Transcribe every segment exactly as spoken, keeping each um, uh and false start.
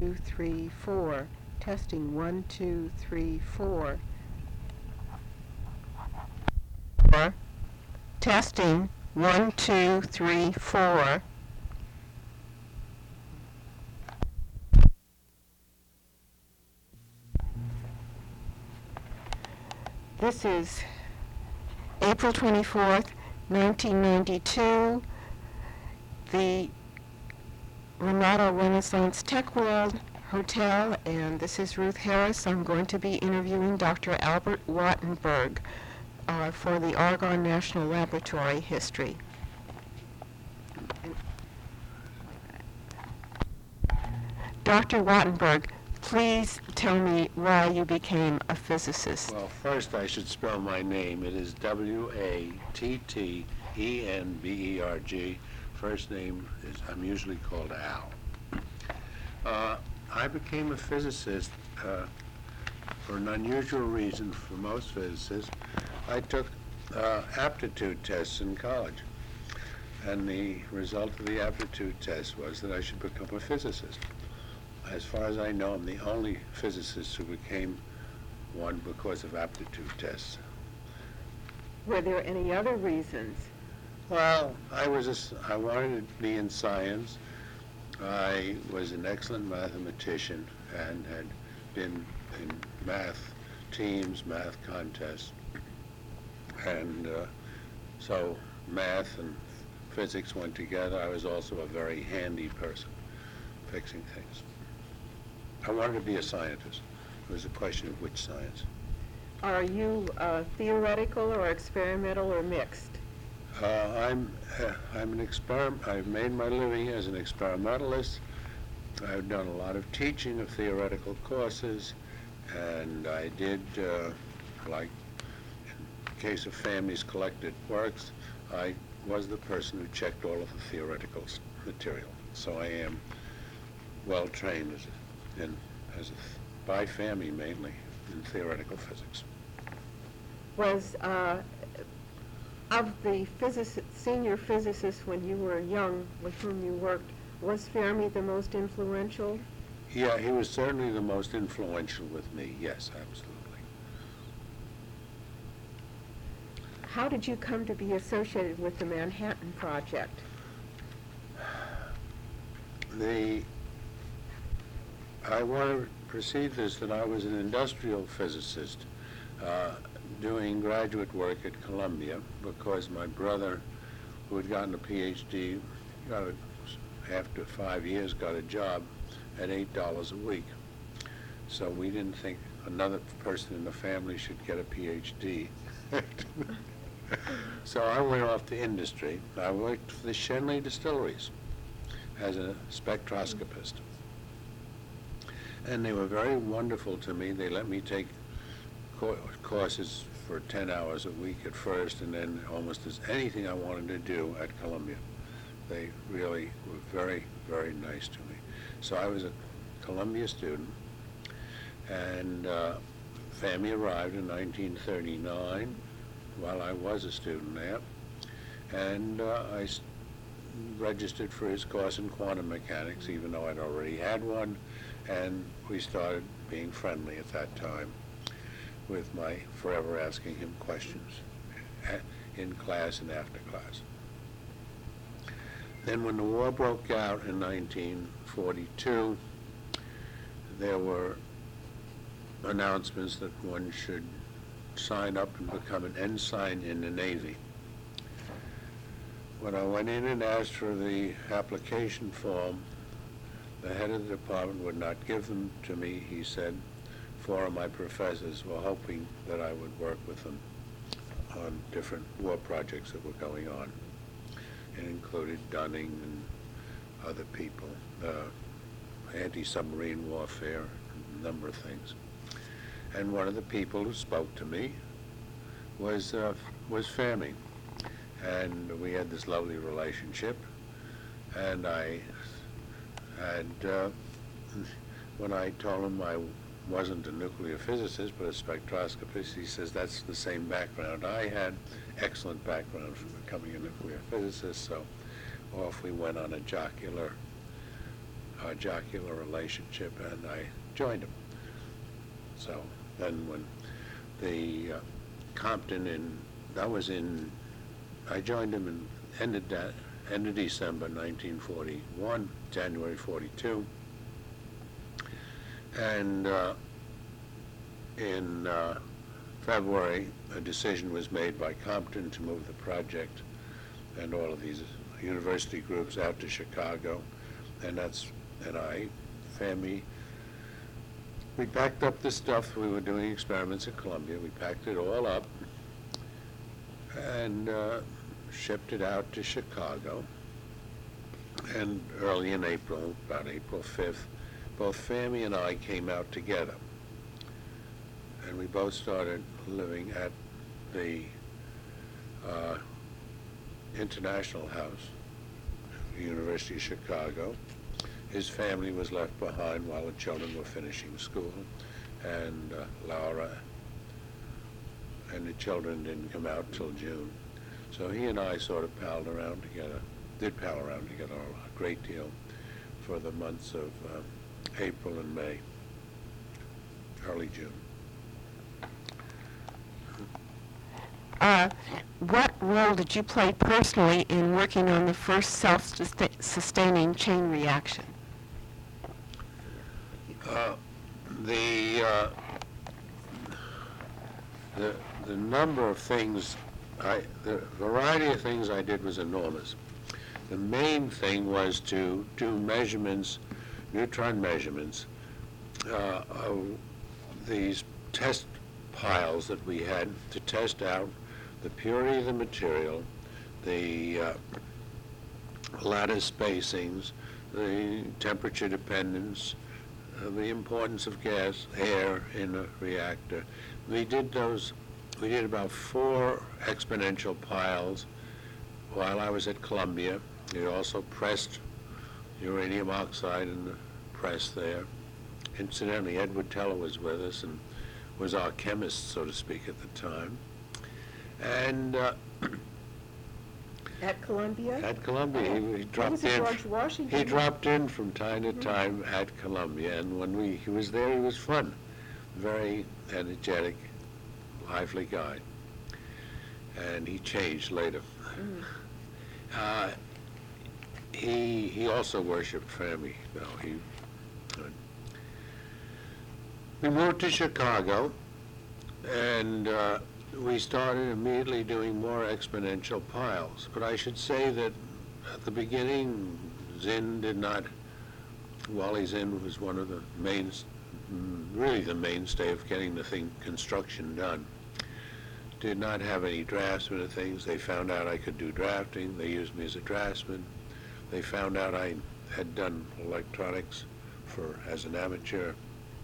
two, three, four. Testing one, two, three, four. Four. Testing one, two, three, four. This is April twenty-fourth, nineteen ninety-two. The Ramada Renaissance Tech World Hotel, and this is Ruth Harris. I'm going to be interviewing Doctor Albert Wattenberg uh, for the Argonne National Laboratory history. Doctor Wattenberg, please tell me why you became a physicist. Well, first I should spell my name. It is W A T T E N B E R G. First name is, I'm usually called Al. Uh, I became a physicist uh, for an unusual reason for most physicists. I took uh, aptitude tests in college, and the result of the aptitude test was that I should become a physicist. As far as I know, I'm the only physicist who became one because of aptitude tests. Were there any other reasons? Well, I was a s I wanted to be in science. I was an excellent mathematician and had been in math teams, math contests. And uh, so math and physics went together. I was also a very handy person, fixing things. I wanted to be a scientist. It was a question of which science. Are you uh, theoretical or experimental or mixed? Uh, I'm uh, I'm an experiment. I've made my living as an experimentalist. I've done a lot of teaching of theoretical courses, and I did, uh, like in case of Fami's collected works, I was the person who checked all of the theoretical material. So I am well trained as a, in as a, by Fami mainly in theoretical physics. Was uh, of the physicist, senior physicists when you were young with whom you worked, was Fermi the most influential? Yeah, he was certainly the most influential with me, yes, absolutely. How did you come to be associated with the Manhattan Project? The, I want to precede this that I was an industrial physicist uh, doing graduate work at Columbia because my brother, who had gotten a PhD, got a, after five years got a job at eight dollars a week. So we didn't think another person in the family should get a PhD. So I went off to industry. I worked for the Shenley Distilleries as a spectroscopist. And they were very wonderful to me. They let me take co courses for ten hours a week at first, and then almost as anything I wanted to do at Columbia. They really were very, very nice to me. So I was a Columbia student, and uh, Fami arrived in nineteen thirty-nine while I was a student there, and uh, I s registered for his course in quantum mechanics, even though I'd already had one, and we started being friendly at that time with my forever asking him questions in class and after class. Then when the war broke out in nineteen forty-two, there were announcements that one should sign up and become an ensign in the Navy. When I went in and asked for the application form, the head of the department would not give them to me. He said four of my professors were hoping that I would work with them on different war projects that were going on. It included Dunning and other people, uh, anti-submarine warfare, a number of things. And one of the people who spoke to me was, uh, was Fami. And we had this lovely relationship. And I had, uh, when I told him I wasn't a nuclear physicist, but a spectroscopist, he says that's the same background I had, excellent background for becoming a nuclear physicist, so off we went on a jocular uh, our jocular relationship, and I joined him. So then when the uh, Compton in, that was in, I joined him in end of, da- end of December nineteen forty-one, January forty-two. And uh, in uh, February, a decision was made by Compton to move the project and all of these university groups out to Chicago. And that's, and I, FAMI, we packed up the stuff. We were doing experiments at Columbia. We packed it all up and uh, shipped it out to Chicago. And early in April, about April fifth, both FAMI and I came out together. And we both started living at the uh, International House, University of Chicago. His family was left behind while the children were finishing school, and uh, Laura and the children didn't come out till June. So he and I sort of palled around together, did pal around together a great deal for the months of uh, April and May, early June. Uh, what role did you play personally in working on the first self-sustaining chain reaction? Uh, the, uh, the the number of things, I, the variety of things I did was enormous. The main thing was to do measurements, neutron measurements, uh, of these test piles that we had to test out the purity of the material, the uh, lattice spacings, the temperature dependence, uh, the importance of gas, air in a reactor. We did those, we did about four exponential piles while I was at Columbia. We also pressed uranium oxide in the press there. Incidentally, Edward Teller was with us and was our chemist, so to speak, at the time. And uh, At Columbia? at Columbia, he, he dropped was it, in. George Washington? He dropped in from time to time at Columbia, and when we he was there, he was fun, very energetic, lively guy. And he changed later. Mm. Uh, he he also worshipped FAMI. No, he. Uh, we moved to Chicago, and uh, we started immediately doing more exponential piles. But I should say that at the beginning, Zinn did not. Wally Zinn was one of the main, really the mainstay of getting the thing construction done. Did not have any draftsmen of things. They found out I could do drafting. They used me as a draftsman. They found out I had done electronics for as an amateur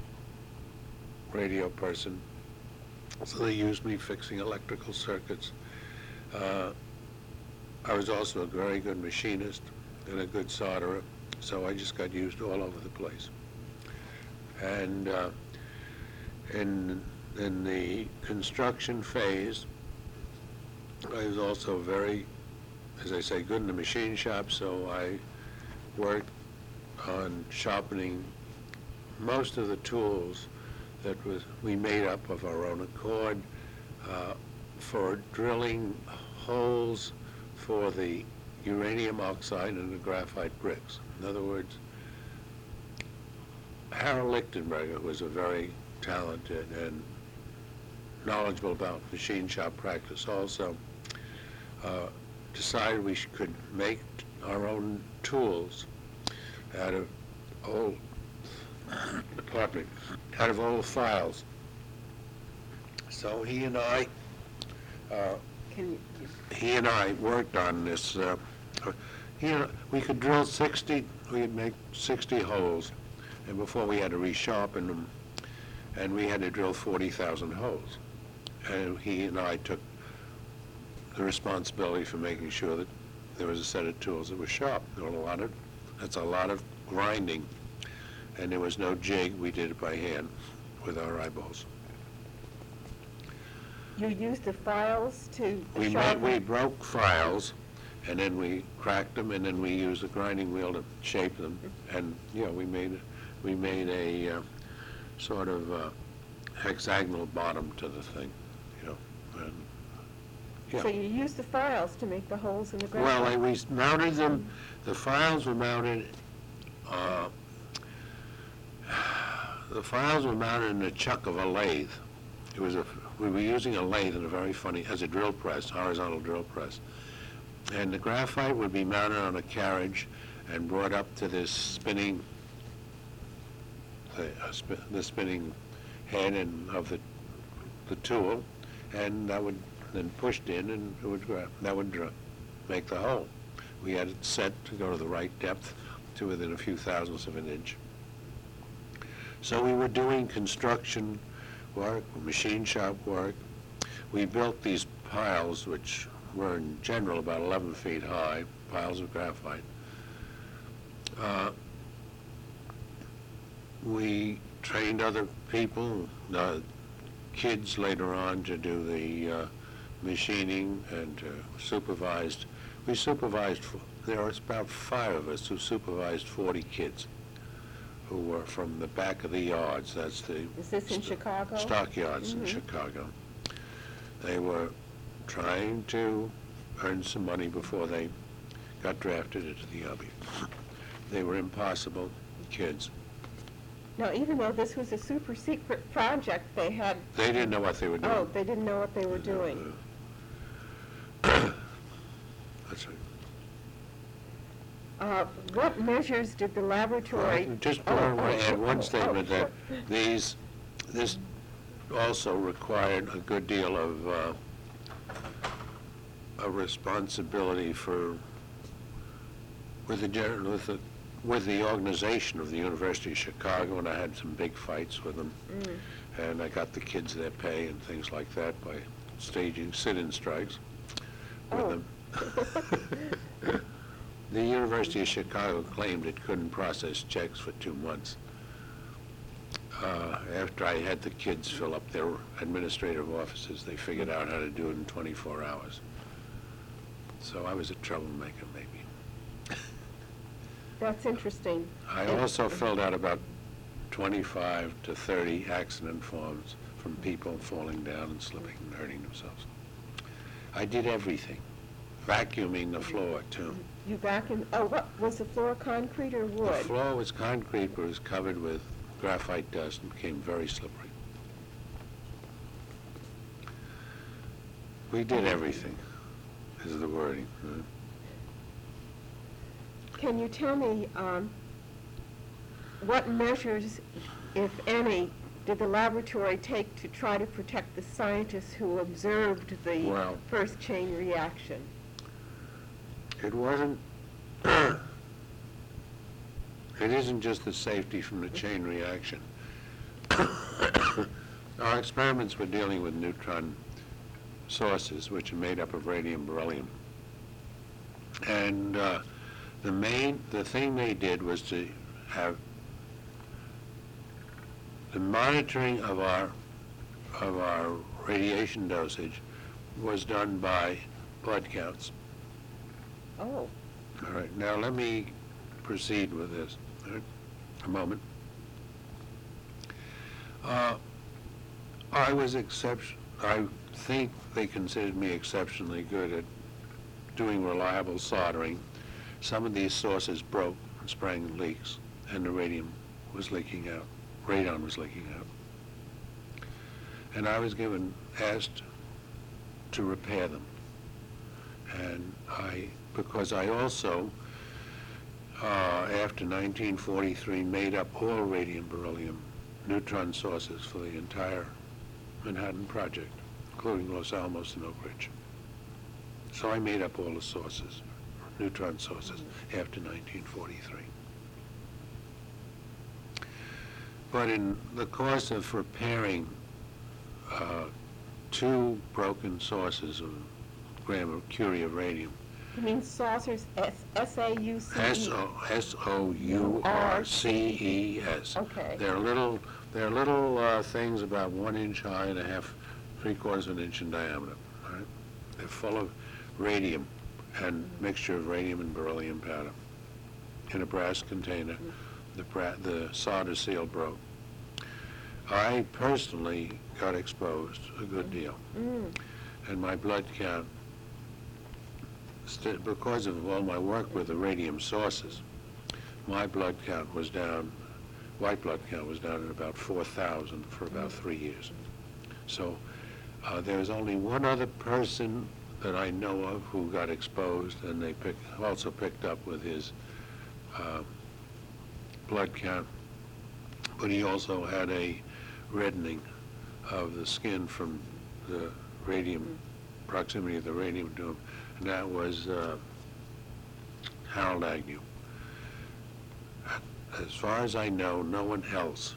radio person. So they used me fixing electrical circuits. Uh, I was also a very good machinist and a good solderer, so I just got used all over the place. And uh, in in the construction phase, I was also very, as I say, good in the machine shop, so I worked on sharpening most of the tools that was we made up of our own accord uh, for drilling holes for the uranium oxide and the graphite bricks. In other words, Harold Lichtenberger was a very talented and knowledgeable about machine shop practice also, uh, decided we sh- could make our own tools out of old, pardon me, out of old files. So he and I, uh, Can you, he and I worked on this. Uh, uh, he and, we could drill sixty, we could make sixty holes, and before we had to resharpen them, and we had to drill forty thousand holes. And he and I took the responsibility for making sure that there was a set of tools that were sharp. There were a lot of, that's a lot of grinding, and there was no jig. We did it by hand with our eyeballs. you used the files to We made, sharpen? we broke files and then we cracked them, and then we used a grinding wheel to shape them, and, you know, we made, we made a uh, sort of uh, hexagonal bottom to the thing, you know, and, yeah. So you used the files to make the holes in the graphite? Well, I- we mounted them, the files were mounted, uh, the files were mounted in the chuck of a lathe. It was a, we were using a lathe and a very funny, as a drill press, horizontal drill press. And the graphite would be mounted on a carriage and brought up to this spinning, the, uh, sp- the spinning head and of the, the tool, and that would then pushed in, and it would grab, that would dr- make the hole. We had it set to go to the right depth, to within a few thousandths of an inch. So we were doing construction work, machine shop work. We built these piles, which were in general about eleven feet high, piles of graphite. Uh, we trained other people, uh, kids later on, to do the uh, machining and uh, supervised. We supervised, there was about five of us who supervised forty kids who were from the back of the yards. That's the Is this in Chicago? stockyards in Mhm. Chicago. They were trying to earn some money before they got drafted into the Army. They were impossible kids. Now, even though this was a super secret project, they had, They didn't know what they were doing. oh, they didn't know what they were doing. That's right. Uh, What measures did the laboratory? Well, Just Oh, want to oh, add oh, one oh, statement that sure. these, this also required a good deal of uh, a responsibility for, with the, gen- with the, with the organization of the University of Chicago, and I had some big fights with them. Mm. And I got the kids their pay and things like that by staging sit-in strikes with Oh. them. The University of Chicago claimed it couldn't process checks for two months. Uh, after I had the kids fill up their administrative offices, they figured out how to do it in twenty-four hours. So I was a troublemaker, maybe. That's interesting. I And- also filled out about twenty-five to thirty accident forms from people falling down and slipping and hurting themselves. I did everything, vacuuming the floor, too. You back in, oh, what, was the floor concrete or The wood? floor was concrete, but it was covered with graphite dust and became very slippery. We did everything, is the wording. huh? Can you tell me um, what measures, if any, did the laboratory take to try to protect the scientists who observed the Well- first chain reaction? It wasn't, it isn't just the safety from the chain reaction. Our experiments were dealing with neutron sources, which are made up of radium beryllium. And uh, the main, the thing they did was to have the monitoring of our, of our radiation dosage was done by blood counts. Oh, All right, now let me proceed with this. All right, a moment. Uh, I was exception, I think they considered me exceptionally good at doing reliable soldering. Some of these sources broke and sprang leaks, and the radium was leaking out, radon was leaking out. And I was given, asked to repair them. And I, because I also, uh, after nineteen forty-three, made up all radium beryllium neutron sources for the entire Manhattan Project, including Los Alamos and Oak Ridge. So I made up all the sources, neutron sources, after nineteen forty-three. But in the course of repairing uh, two broken sources of gram curie of radium, you mean saucers, S, S-A-U-C-E? S O S O U R C E S. Okay. They're little, they're little uh, things about one inch high and a half, three quarters of an inch in diameter. All right? They're full of radium, and mixture of radium and beryllium powder in a brass container. The, bra- the solder seal broke. I personally got exposed a good deal, Mm. and my blood count, st- because of all my work with the radium sources, my blood count was down, white blood count was down at about four thousand for about three years. So uh, there was only one other person that I know of who got exposed, and they pick, also picked up with his uh, blood count, but he also had a reddening of the skin from the radium, proximity of the radium to him, and that was uh, Harold Agnew. As far as I know, no one else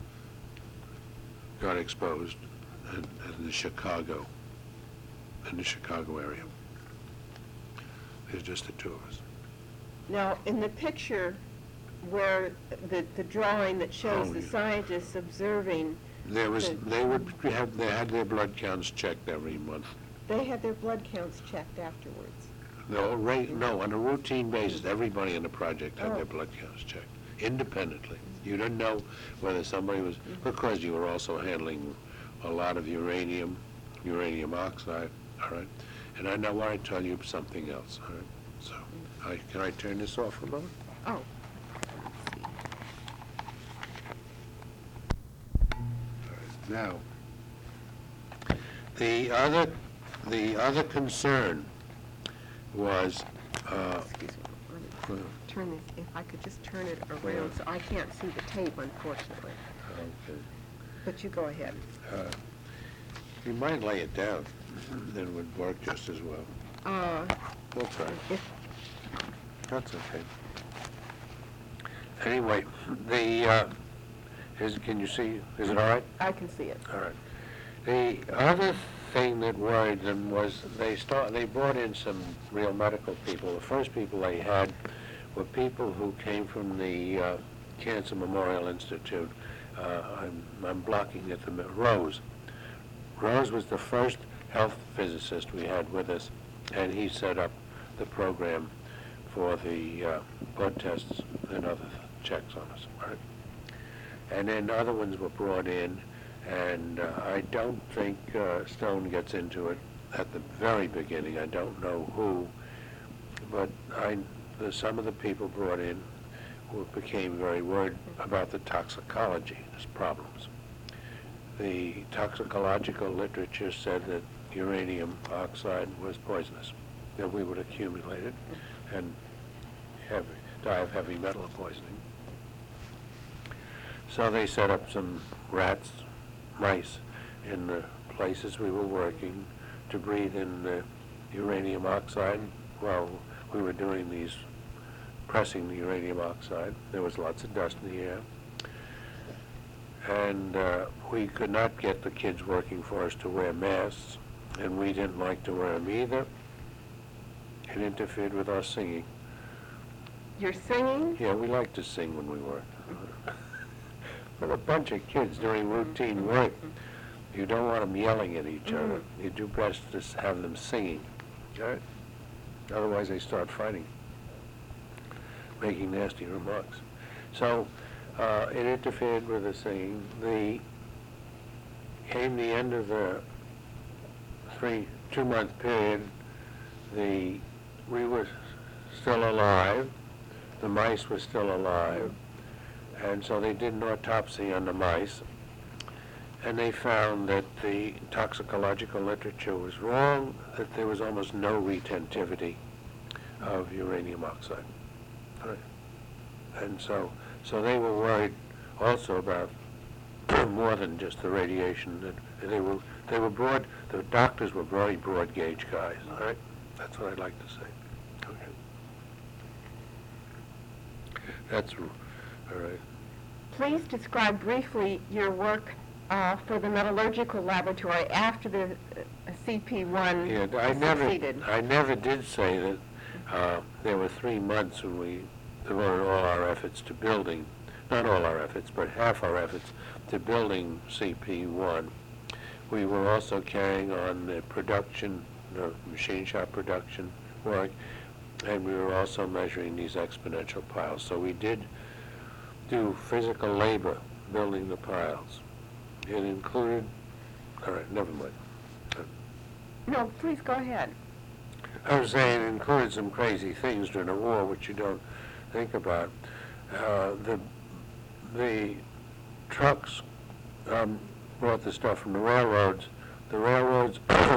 got exposed in, in the Chicago, in the Chicago area. There's just the two of us. Now, in the picture where the, the drawing that shows Oh, the yeah. scientists observing, There was, Good. they would have, they had their blood counts checked every month. they had their blood counts checked afterwards. No, ra- no, on a routine basis, everybody in the project had Oh. their blood counts checked, independently. You didn't know whether somebody was, because you were also handling a lot of uranium, uranium oxide, all right? And I now want to tell you something else, all right? So, I, can I turn this off for a moment? Oh. Now, the other, the other concern was, uh, Excuse me, let me turn this, if I could just turn it around, so I can't see the tape, unfortunately. okay, But you go ahead. uh, you might lay it down, then it would work just as well. Uh, We'll try. if, That's okay. Anyway, the, uh, is, can you see, is it all right? I can see it. All right. The other thing that worried them was they start, they brought in some real medical people. The first people they had were people who came from the uh, Cancer Memorial Institute. Uh, I'm, I'm blocking at the, mi- Rose. Rose was the first health physicist we had with us, and he set up the program for the uh, blood tests and other checks on us, right? And then other ones were brought in, and uh, I don't think uh, Stone gets into it at the very beginning. I don't know who, but I, the, some of the people brought in who became very worried about the toxicology problems. The toxicological literature said that uranium oxide was poisonous, that we would accumulate it and have, die of heavy metal poisoning. So they set up some rats, mice, in the places we were working to breathe in the uranium oxide while we were doing these, pressing the uranium oxide. There was lots of dust in the air. And uh, we could not get the kids working for us to wear masks, and we didn't like to wear them either. It interfered with our singing. You're singing? Yeah, we like to sing when we work. But a bunch of kids doing routine work, you don't want them yelling at each other. You do best to s- have them singing, right? Otherwise they start fighting, making nasty remarks. So uh, it interfered with the singing. The came the end of the three two-month period. The we were still alive. The mice were still alive. And so they did an autopsy on the mice, and they found that the toxicological literature was wrong, that there was almost no retentivity of uranium oxide. Right. And so, so they were worried also about more than just the radiation. That they were, they were broad, the doctors were very broad gauge guys, all right? That's what I'd like to say. Okay. That's, all right. Please describe briefly your work uh, for the metallurgical laboratory after the uh, C P one Yeah, I never, succeeded. I never did say that uh, there were three months when we devoted all our efforts to building, not all our efforts, but half our efforts to building C P one. We were also carrying on the production, the machine shop production, work, and we were also measuring these exponential piles. So we did do physical labor building the piles. It included, all right, never mind. No, please go ahead. I was saying it included some crazy things during the war, which you don't think about. Uh, the the trucks um, brought the stuff from the railroads. The railroads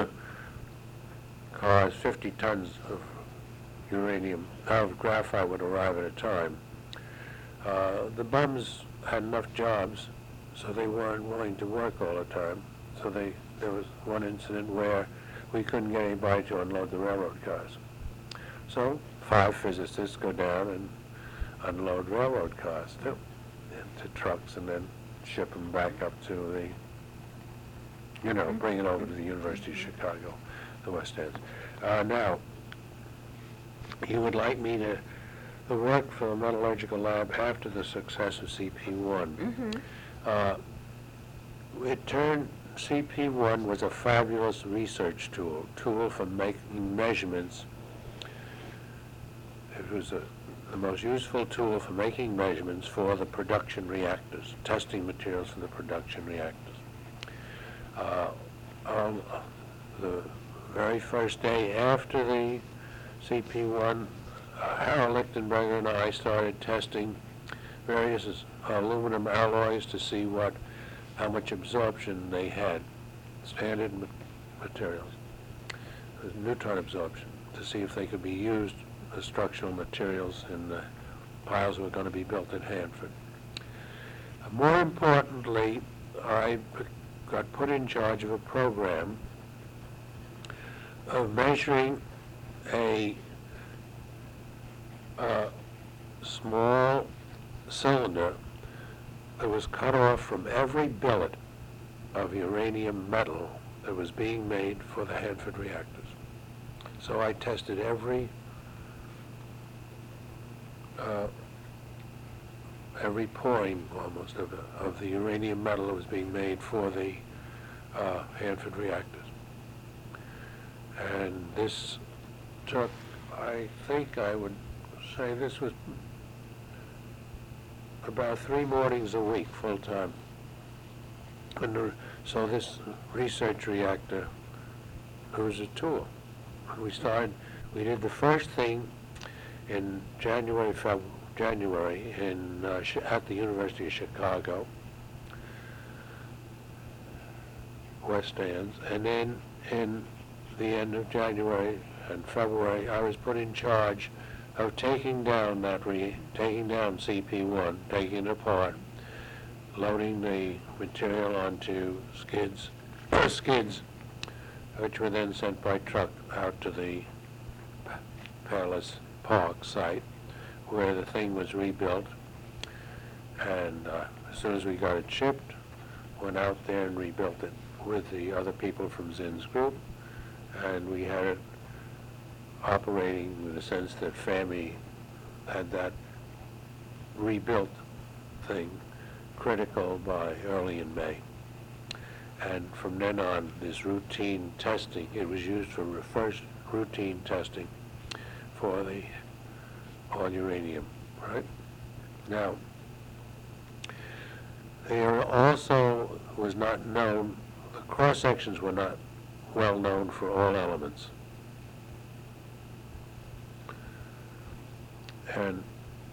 cars, fifty tons of uranium, of graphite would arrive at a time. Uh, the bums had enough jobs, so they weren't willing to work all the time. So they there was one incident where we couldn't get anybody to unload the railroad cars. So five physicists go down and unload railroad cars too, into trucks, and then ship them back up to the, you know, bring it over to the University of Chicago, the West End. Uh, now, he would like me to, to work for the metallurgical lab after the success of C P one. Mm-hmm. Uh, it turned, C P one was a fabulous research tool, tool for making measurements. It was a, the most useful tool for making measurements for the production reactors, testing materials for the production reactors. Uh, on the very first day after the C P one, uh, Harold Lichtenberger and I started testing various aluminum alloys to see what how much absorption they had, standard ma materials, neutron absorption, to see if they could be used as structural materials in the piles that were going to be built in Hanford. Uh, more importantly, I got put in charge of a program of measuring a uh, small cylinder that was cut off from every billet of uranium metal that was being made for the Hanford reactors. So I tested every uh, every pouring almost of, the- of the uranium metal that was being made for the uh, Hanford reactors. And this took, I think I would say this was about three mornings a week, full-time. And the, so this research reactor, it was a tool. We started, we did the first thing in January, Feb, January in, uh, at the University of Chicago, West Ends, and then in the end of January and February, I was put in charge of taking down that re, taking down C P one, taking it apart, loading the material onto skids, skids, which were then sent by truck out to the Palace Park site, where the thing was rebuilt. And uh, as soon as we got it shipped, went out there and rebuilt it with the other people from Zinn's group, and we had it operating in the sense that FAMI had that rebuilt thing critical by early in May. And from then on, this routine testing, it was used for first routine testing for the on uranium, right? Now, there also was not known, the cross-sections were not well known for all elements. And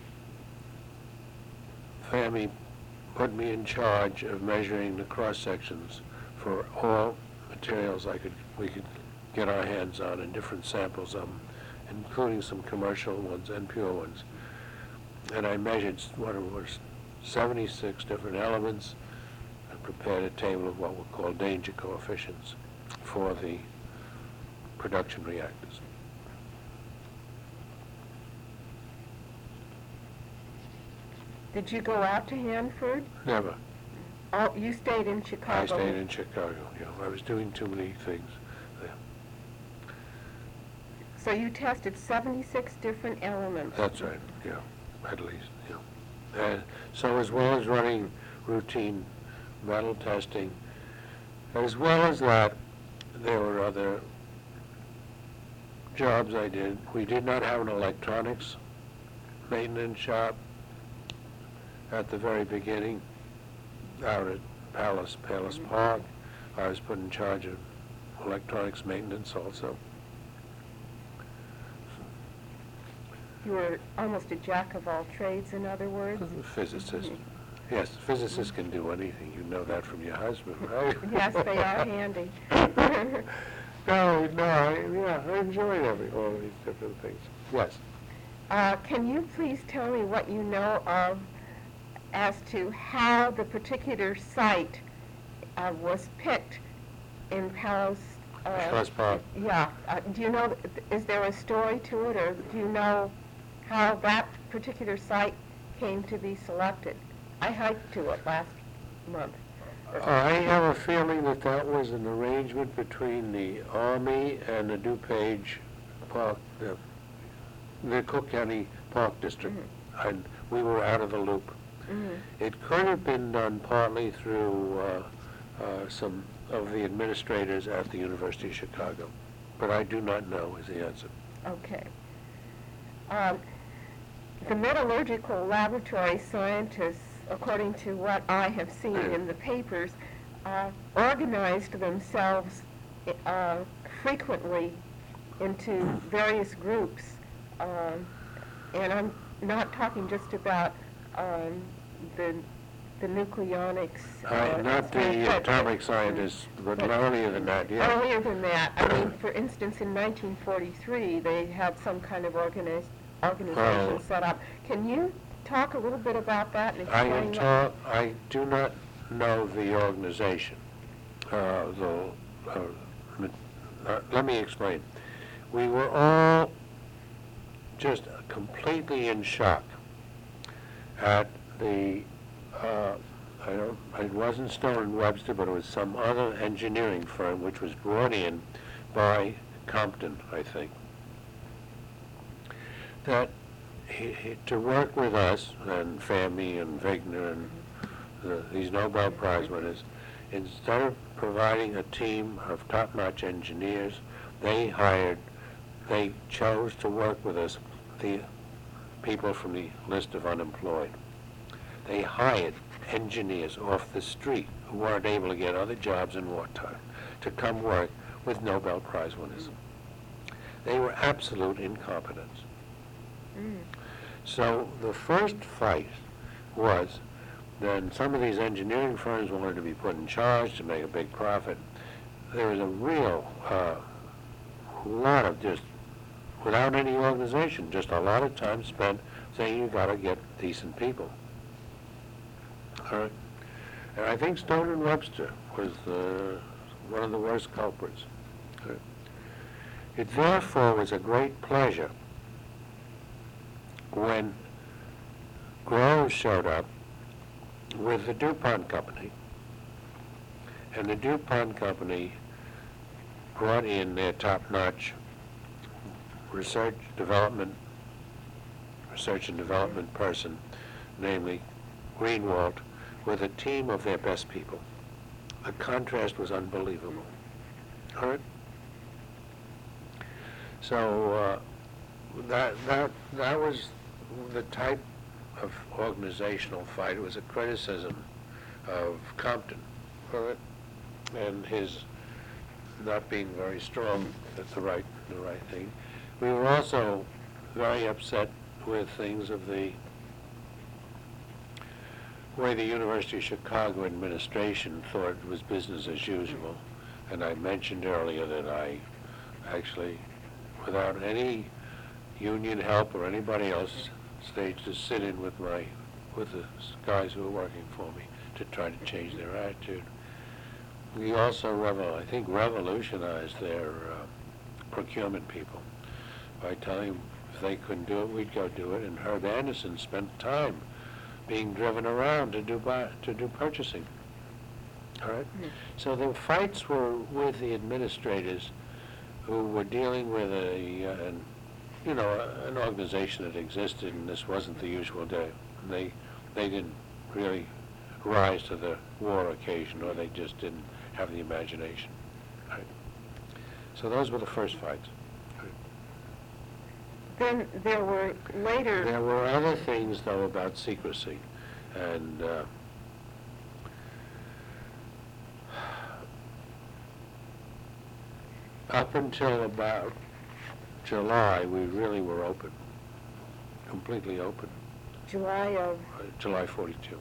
FAMI put me in charge of measuring the cross-sections for all materials I could, we could get our hands on, and different samples of them, including some commercial ones and pure ones. And I measured what it was, seventy-six different elements, and prepared a table of what were called danger coefficients for the production reactors. Did you go out to Hanford? Never. Oh, you stayed in Chicago? I stayed in Chicago, yeah. I was doing too many things there. So you tested seventy-six different elements? That's right, yeah, at least, yeah. And so as well as running routine metal testing, as well as that, there were other jobs I did, we did not have an electronics maintenance shop at the very beginning out at Palace, Palace Park. I was put in charge of electronics maintenance also. You were almost a jack of all trades, in other words? Physicist. Yes, physicists can do anything. You know that from your husband, right? Yes, they are handy. No, no, I, yeah, I enjoyed every, all these different things. Yes. Uh, can you please tell me what you know of as to how the particular site uh, was picked in Palace? Uh, Palace Park. Yeah. Uh, do you know, is there a story to it, or do you know how that particular site came to be selected? I hiked to it last month. I have a feeling that that was an arrangement between the Army and the DuPage Park, the, the Cook County Park District, Mm-hmm. and we were out of the loop. Mm-hmm. It could have been done partly through uh, uh, some of the administrators at the University of Chicago, but I do not know is the answer. Okay. Um, the metallurgical laboratory scientists, according to what I have seen in the papers, uh, organized themselves uh, frequently into various groups. Um, and I'm not talking just about um, the the nucleonics. Uh, uh, not the but- atomic scientists, but but- earlier than that, yeah. Earlier than that, I mean, for instance, in nineteen forty-three, they had some kind of organiz- organization Oh. set up. Can you talk a little bit about that and I explain am what- taught, I do not know the organization. Uh, the, uh, uh, let me explain. We were all just completely in shock at the, uh, I don't, it wasn't Stone and Webster, but it was some other engineering firm which was brought in by Compton, I think, that he, he, to work with us and Fermi and Wigner and the, these Nobel Prize winners, instead of providing a team of top-notch engineers, they hired, they chose to work with us, the people from the list of unemployed. They hired engineers off the street who weren't able to get other jobs in wartime to come work with Nobel Prize winners. They were absolute incompetents. Mm. So the first fight was then some of these engineering firms wanted to be put in charge to make a big profit. There was a real uh, lot of just, without any organization, just a lot of time spent saying you got to get decent people. All right. And I think Stone and Webster was uh, one of the worst culprits. Okay. It therefore was a great pleasure when Groves showed up with the DuPont Company, and the DuPont Company brought in their top-notch research development, research and development person, namely Greenwald, with a team of their best people. The contrast was unbelievable. All right? So uh, that, that, that was the type of organizational fight. It was a criticism of Compton, all right, and his not being very strong at the right, the right thing. We were also very upset with things of the way the University of Chicago administration thought it was business as usual. And I mentioned earlier that I actually, without any union help or anybody else, staged a sit-in with my, with the guys who were working for me to try to change their attitude. We also, revo- I think, revolutionized their uh, procurement people by telling them if they couldn't do it, we'd go do it. And Herb Anderson spent time being driven around to do buy, to do purchasing. All right. Mm. So the fights were with the administrators who were dealing with a, uh, an, you know, a, an organization that existed, and this wasn't the usual day. They, they didn't really rise to the war occasion, or they just didn't have the imagination. Right. So those were the first fights. Right. then there were later... There were other things, though, about secrecy. And uh, up until about July, we really were open, completely open. July of... Uh, July forty-two.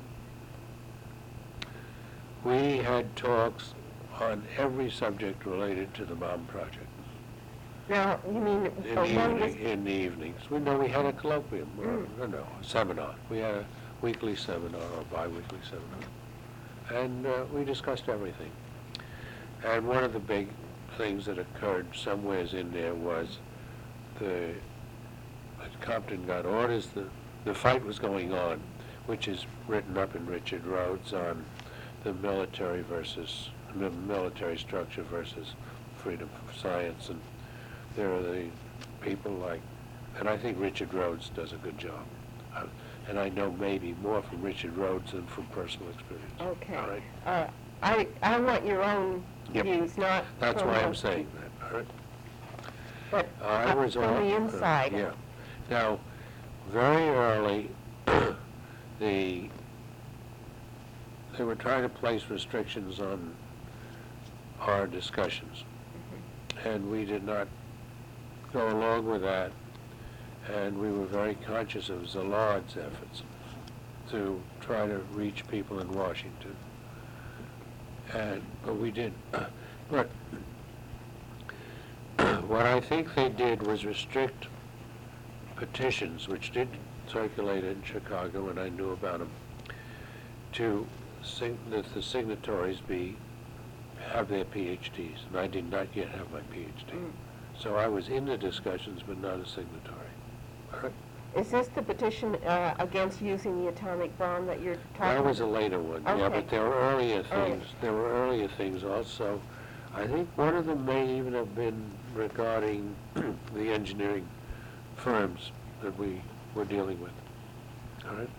We had talks on every subject related to the bomb project. Now, you mean In the, among evening, the... in the evenings. We know we had a colloquium, or, Mm. no, no, a seminar. We had a weekly seminar or bi-weekly seminar. And uh, we discussed everything. And one of the big things that occurred somewheres in there was the, that Compton got orders, the, the fight was going on, which is written up in Richard Rhodes on the military versus, the military structure versus freedom of science. And there are the people like, and I think Richard Rhodes does a good job. Uh, and I know maybe more from Richard Rhodes than from personal experience. Okay. All right? Uh, I, I want your own Yep. views, not... That's from why I'm the- saying that, all right? But I uh, was from on- the uh, inside. Yeah. Now, very early, the, they were trying to place restrictions on our discussions. And we did not go along with that. And we were very conscious of Zillard's efforts to try to reach people in Washington. And, but we did. But what I think they did was restrict petitions, which did circulate in Chicago, and I knew about them, to sing, that the signatories be, have their P H Ds, and I did not yet have my P H D. Mm. So I was in the discussions, but not a signatory. All right? Is this the petition uh, against using the atomic bomb that you're talking about? That was a later one, yeah, Okay. but there were earlier All right. things, there were earlier things also. I think one of them may even have been regarding the engineering firms that we were dealing with. All right?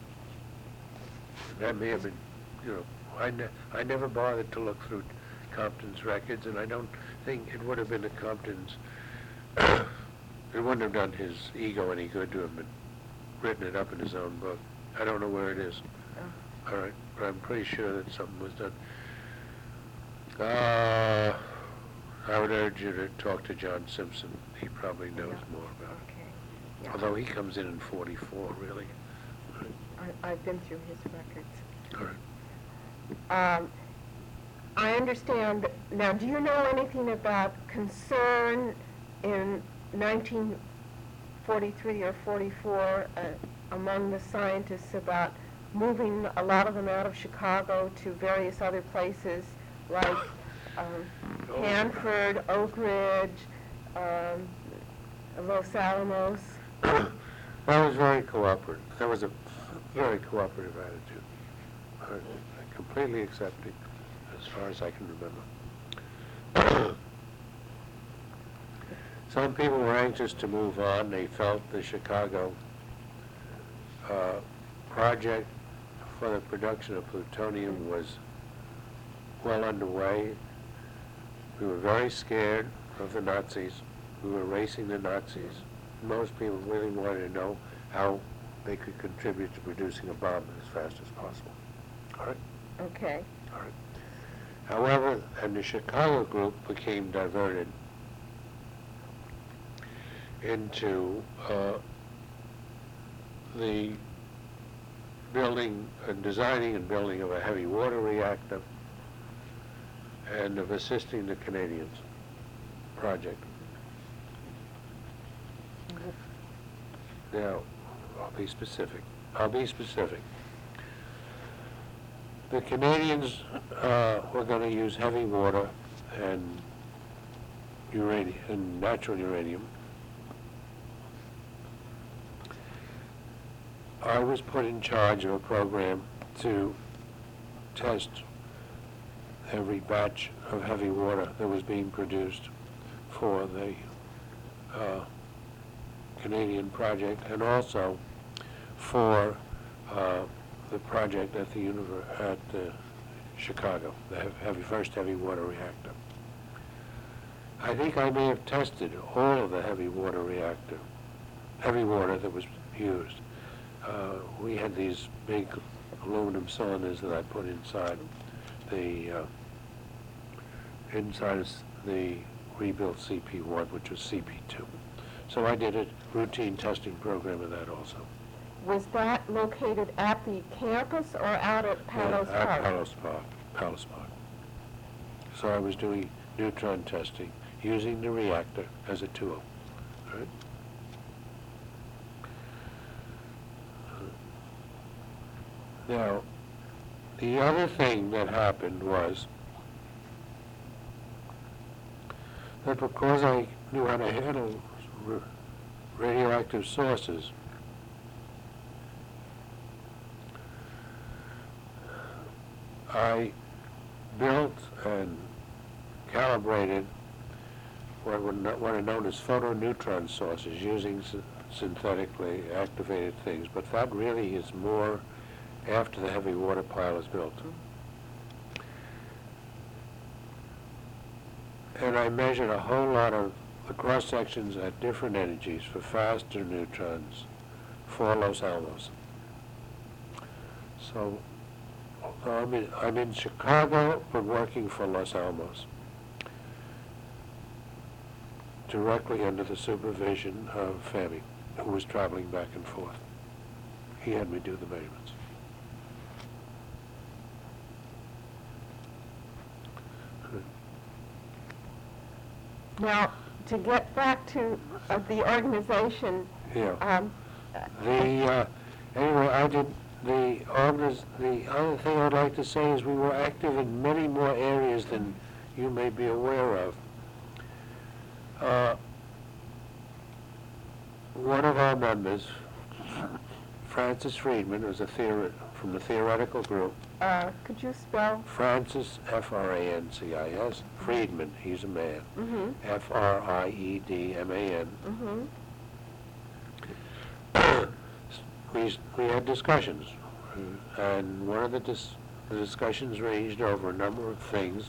That may have been, you know, I ne- I never bothered to look through Compton's records, and I don't think it would have been the Compton's, it wouldn't have done his ego any good to have been, written it up in his own book. I don't know where it is. All right, but I'm pretty sure that something was done. Uh, I would urge you to talk to John Simpson. He probably knows Yeah. more about it. Okay. Yeah. Although he comes in in forty-four, really. I, I've been through his records. All right. Um, I understand, now, do you know anything about concern in nineteen forty-three or forty-four uh, among the scientists about moving a lot of them out of Chicago to various other places like um, Hanford, Oak Ridge, um, Los Alamos? That was very cooperative. That was a very cooperative attitude. Uh, completely accepting, as far as I can remember. Some people were anxious to move on. They felt the Chicago uh, project for the production of plutonium was well underway. We were very scared of the Nazis. We were racing the Nazis. Most people really wanted to know how they could contribute to producing a bomb as fast as possible. All right? Okay. All right. However, and the Chicago group became diverted into uh, the building, uh, designing and building of a heavy water reactor and of assisting the Canadians project. Now, I'll be specific. I'll be specific. The Canadians uh, were going to use heavy water and uranium and natural uranium. I was put in charge of a program to test every batch of heavy water that was being produced for the uh, Canadian project, and also for uh, the project at the univer- at uh, Chicago, the heavy, first heavy water reactor. I think I may have tested all of the heavy water reactor heavy water that was used. Uh, we had these big aluminum cylinders that I put inside the uh, inside s- the rebuilt C P one, which was C P two. So I did a routine testing program of that also. Was that located at the campus or out at Palos At Park? Palos Park, Palos Park. So I was doing neutron testing using the reactor as a tool. Right? Now, the other thing that happened was that because I knew how to handle r- radioactive sources, I built and calibrated what were, no- what are known as photoneutron sources using s- synthetically activated things, but that really is more after the heavy water pile is built. And I measured a whole lot of the cross sections at different energies for faster neutrons for Los Alamos. So I'm in, I'm in Chicago, but working for Los Alamos, directly under the supervision of Fami, who was traveling back and forth. He had me do the measurements. Now, to get back to uh, the organization, Yeah. um, The, uh, anyway, I did, the, organiz- the other thing I'd like to say is we were active in many more areas than you may be aware of. Uh, one of our members, Francis Friedman, was a theory, from the theoretical group. uh, could you spell? Francis, F R A N C I S, Friedman, he's a man, Mm-hmm, F R I E D M A N. mm-hmm. We, we had discussions, uh, and one of the, dis- the discussions ranged over a number of things,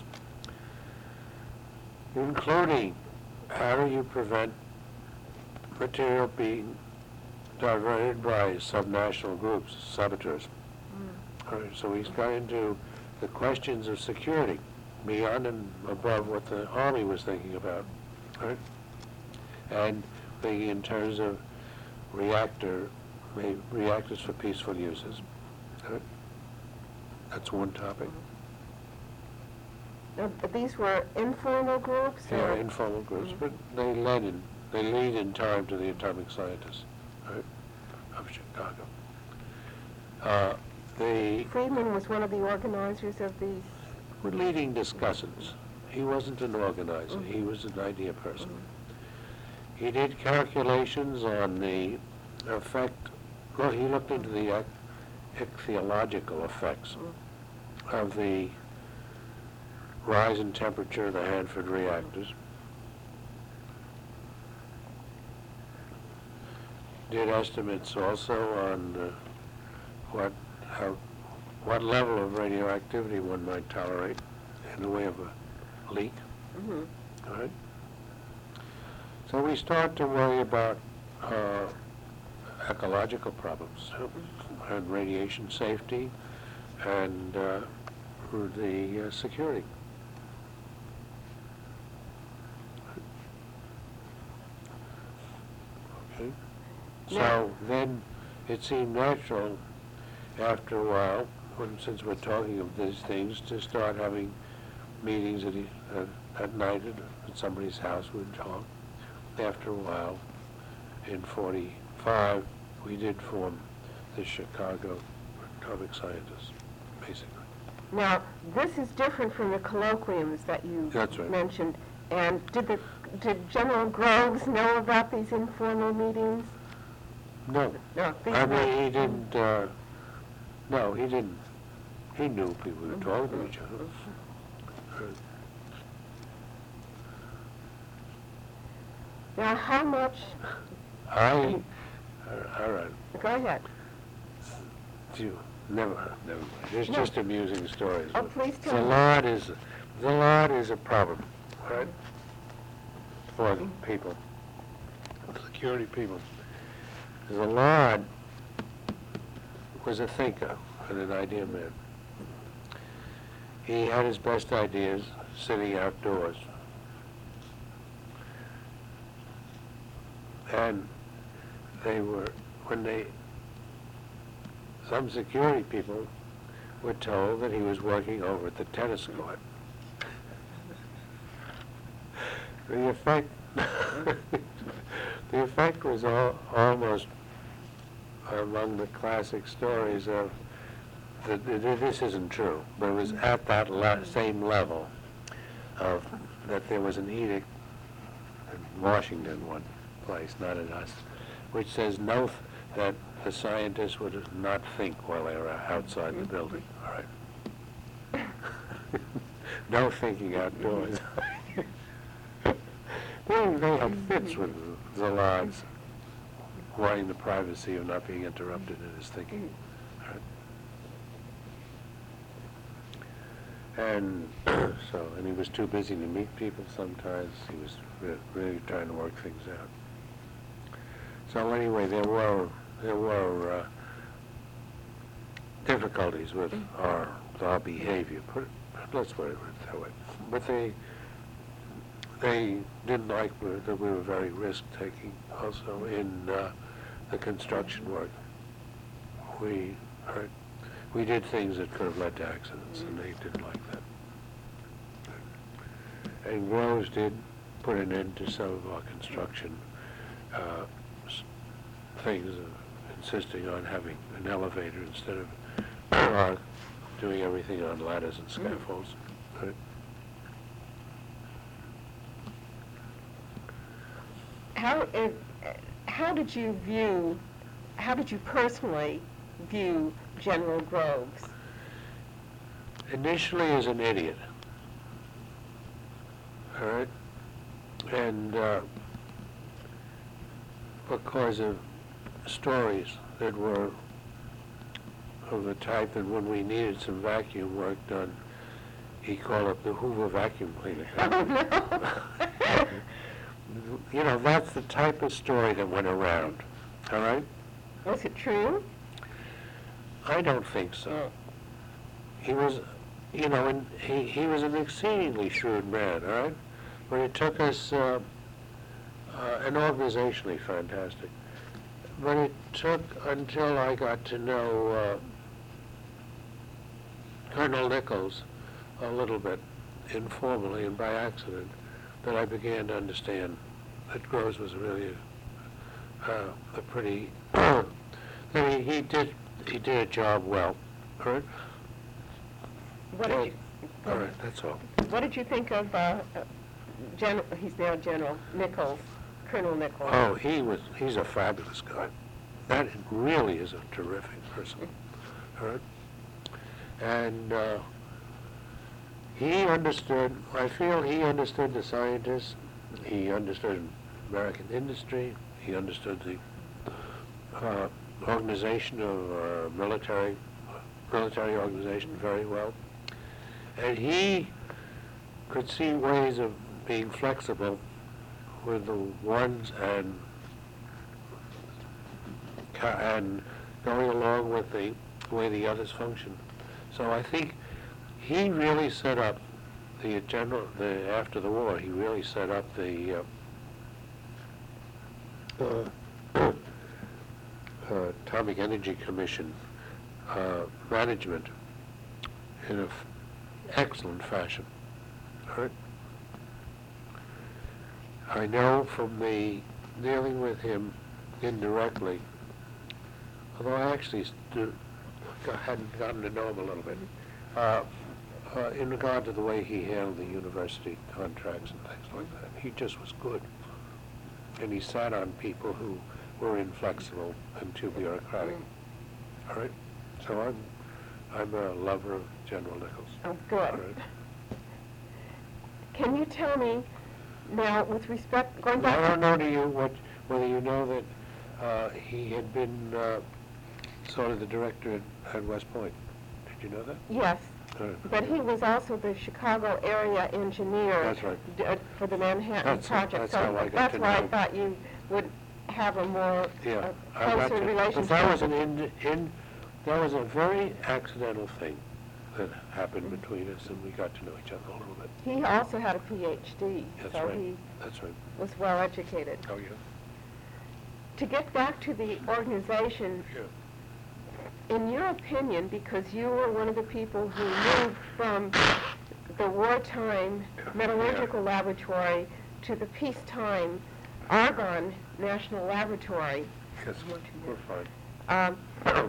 including how do you prevent material being diverted by subnational groups, saboteurs. All right, so we got into the questions of security, beyond and above what the Army was thinking about, right? And thinking in terms of reactor, may- reactors for peaceful uses. Right? That's one topic. Uh, These were informal groups? They or- are informal groups, Mhm. but they led in, they lead in time to the atomic scientists, right, of Chicago. Uh, the Friedman was one of the organizers of these. were leading discussants. He wasn't an organizer. He was an idea person. He did calculations on the effect, well, he looked into the ec- ichthyological effects of the rise in temperature of the Hanford reactors. Did estimates also on uh, what, how, what level of radioactivity one might tolerate in the way of a leak. Mhm. All right? So we start to worry about uh, ecological problems uh, and radiation safety and uh, for the uh, security. Okay. Now- So then it seemed natural after a while, when, since we're talking of these things, to start having meetings at, e- at, at night at, at somebody's house. We'd talk. After a while, in forty-five, we did form the Chicago Atomic Scientists, basically. Now, this is different from the colloquiums that you That's right. mentioned. And did the, did General Groves know about these informal meetings? No, No, these I were- mean, he didn't, uh, no, he didn't. He knew people were talking to each other. Uh, Now, how much, I, uh, all right, go ahead. you, never, never mind. It's No. just amusing stories. Oh, but please The tell me. lot is, the lot is a problem, right? For the people, security people. Szilard was a thinker and an idea man. He had his best ideas sitting outdoors. And they were, when they, some security people were told that he was working over at the tennis court. The effect, the effect was all, almost among the classic stories of, the, the, this isn't true, but it was at that le same level of that there was an edict in Washington, one place, not in us, which says no, th that the scientists would not think while they were outside the building. All right. No thinking outdoors. they, they had fits with Szilard's wanting the privacy of not being interrupted in his thinking. All right. And so, and he was too busy to meet people sometimes. He was re really trying to work things out. So anyway, there were there were uh, difficulties with our our behavior. Put it, let's put it that way. But they they didn't like we- that we were very risk-taking. Also in uh, the construction work, we heard, we did things that could have led to accidents, and they didn't like that. And Groves did put an end to some of our construction uh, things, of insisting on having an elevator instead of uh, doing everything on ladders and scaffolds. Right? How, uh, how did you view, how did you personally view General Groves? Initially as an idiot, all right, and uh, because of stories that were of the type that when we needed some vacuum work done, he called up the Hoover vacuum cleaner. Oh, no. You know, that's the type of story that went around, all right? Was it true? I don't think so. He was, you know, and he, he was an exceedingly shrewd man, all right? But it took us, uh, uh, and organizationally fantastic, but it took until I got to know uh, Colonel Nichols a little bit, informally and by accident, that I began to understand that Groves was really a, uh, a pretty, that he, he did he did a job well, all right? What did you, All right, that's all. what did you think of, uh, uh, Gen, he's now General Nichols, Colonel Nichols? Oh, he was, he's a fabulous guy. That really is a terrific person, all right? And uh, he understood, I feel he understood the scientists, he understood American industry, he understood the uh, organization of our military, military organization very well. And he could see ways of being flexible with the ones and ca- and going along with the way the others function. So I think he really set up the general, the, after the war, he really set up the uh, uh, uh, Atomic Energy Commission uh, management in an f- excellent fashion. All right? I know from the dealing with him indirectly, although I actually stu- hadn't gotten to know him a little bit, uh, uh, in regard to the way he handled the university contracts and things like that. He just was good. And he sat on people who were inflexible and too bureaucratic. All right? So I'm, I'm a lover of General Nichols. Oh, All good. right? Can you tell me, now, with respect, going I back don't to... know to you what, whether you know that uh, he had been uh, sort of the director at, at West Point. Did you know that? Yes, Uh, but he was also the Chicago area engineer. That's right. d- uh, for the Manhattan That's- Project. that's So how I got that's to why I know. thought you would have a more Yeah, uh, I got closer you. relationship. But that was an in, in, that was a very accidental thing that happened between us, and we got to know each other a little bit. He also had a P H D, That's so right. he That's right. was well educated. Oh, yeah? To get back to the organization, Yeah. in your opinion, because you were one of the people who moved from the wartime metallurgical laboratory to the peacetime Argonne National Laboratory, Yes, we're fine. um,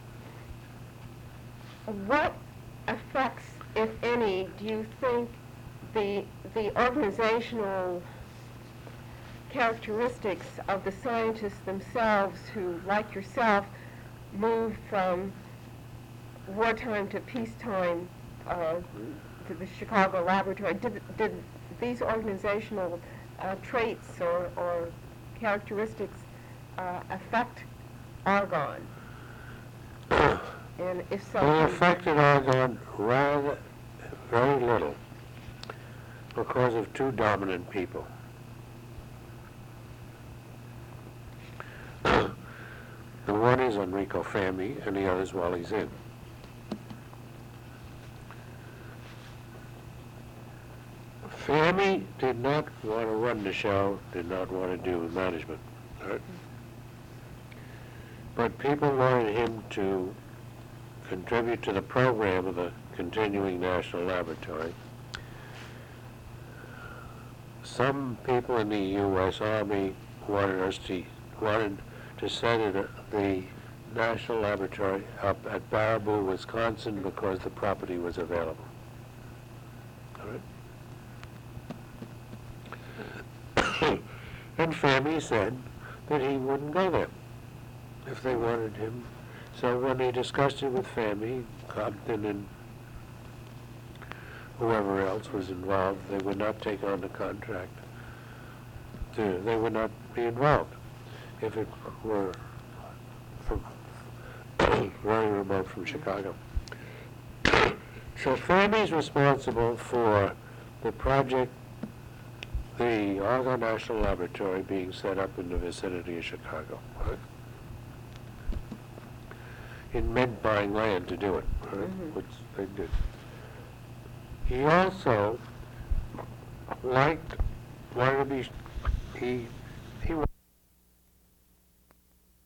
what effects, if any, do you think the the organizational characteristics of the scientists themselves who, like yourself, moved from wartime to peacetime uh, to the Chicago laboratory, did, did these organizational uh, traits or, or characteristics uh, affect Argonne? And if so, They can you- affected Argonne rather, very little, because of two dominant people. The one is Enrico Fermi, and the other is Wally Zinn. Fermi did not want to run the show, did not want to do management. Right? But people wanted him to contribute to the program of the continuing national laboratory. Some people in the U S Army wanted us to wanted to set it, uh, the national laboratory up at Baraboo, Wisconsin, because the property was available. All right? And Fermi said that he wouldn't go there if they wanted him. So when they discussed it with Fermi, Compton and whoever else was involved, they would not take on the contract. To, they would not be involved if it were from very remote from Chicago. So Fermi's responsible for the project, the Argonne National Laboratory being set up in the vicinity of Chicago. Right? It meant buying land to do it, right? Mhm. Which they did. He also liked, wanted to be, he